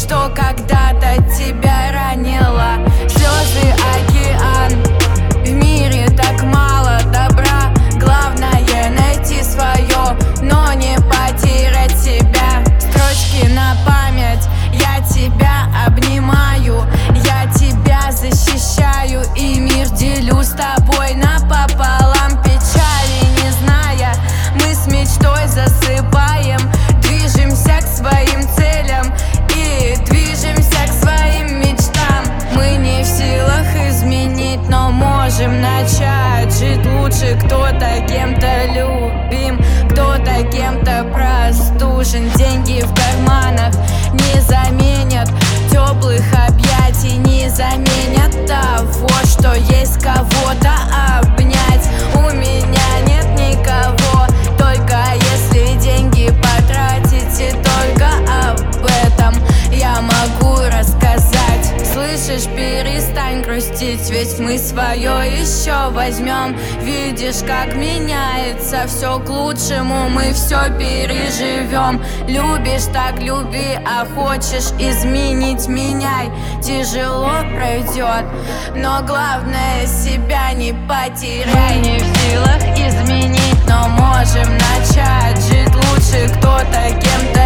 что когда-то тебя ранило. Слезы океан, в мире так мало добра. Главное найти свое, но не потерять себя. Строчки на память, я тебя обнимаю, я тебя защищаю, и мир делю с тобой напополам. Печали не зная, мы с мечтой засыпаем. Движемся к своим целям и движемся к своим мечтам. Мы не в силах изменить, но можем начать жить лучше. Кто-то кем-то любим, кто-то кем-то простужен. Деньги в карманах не заменят теплых объятий, не заменят того, что есть кого-то обнять. У меня нет никого, только если деньги потратить, и только об этом я могу рассказать. Слышишь, перестань грустить, ведь мы свое еще возьмем. Видишь, как меняется все к лучшему, мы все переживем. Любишь, так люби, а хочешь изменить — меняй. Тяжело пройдет, но главное себя не потеряй. Не в силах изменить, но можем начать жить лучше. Кто-то кем-то